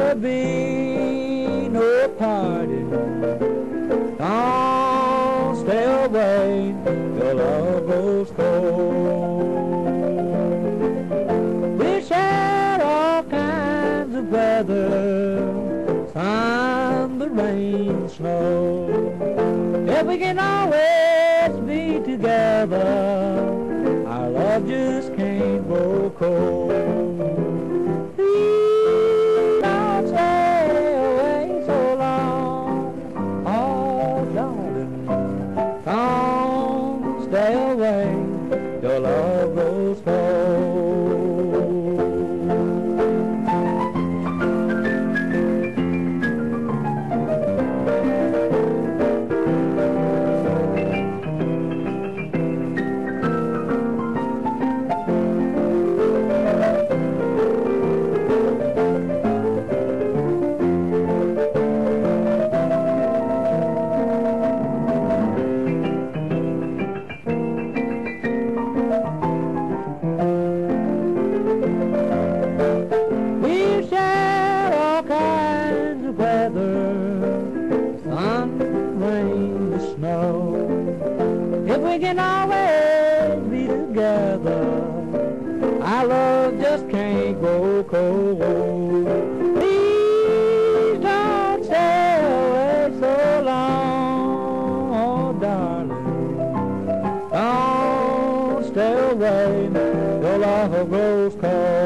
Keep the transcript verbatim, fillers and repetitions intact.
there'll be no parting. Don't stay away till love grows cold. We share all kinds of weather, sun, the rain, snow. If we can always be together, our love just can't grow cold. Please don't stay away so long, oh darling. Don't stay away, your love grows cold. If we can always be together, our love just can't grow cold. Please don't stay away so long, oh darling. Don't stay away, your love grows cold.